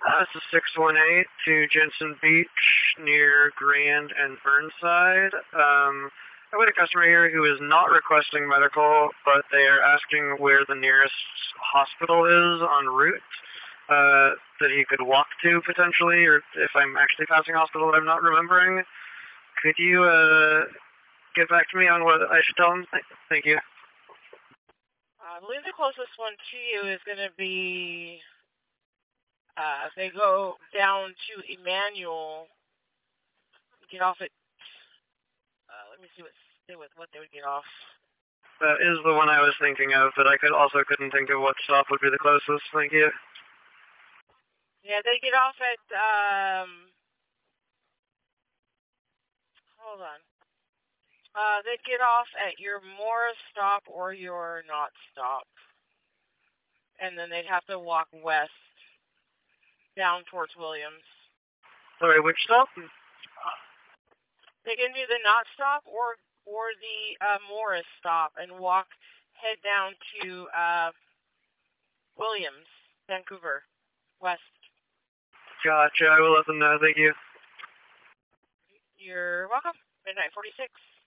This is 618 to Jensen Beach near Grand and Burnside. I have a customer here who is not requesting medical, but they are asking where the nearest hospital is en route that he could walk to potentially, or if I'm actually passing a hospital that I'm not remembering. Could you get back to me on what I should tell him? Thank you. I believe the closest one to you is going to be, they go down to Emmanuel, get off at, let me see what they would get off. That is the one I was thinking of, but I couldn't think of what stop would be the closest. Thank you. Yeah, they get off at, hold on. They get off at your Morris stop or your Knott stop. And then they'd have to walk west down towards Williams. Sorry, which stop? They can do the Knott stop or the Morris stop and head down to Williams, Vancouver, west. Gotcha. I will let them know. Thank you. You're welcome. Midnight 46.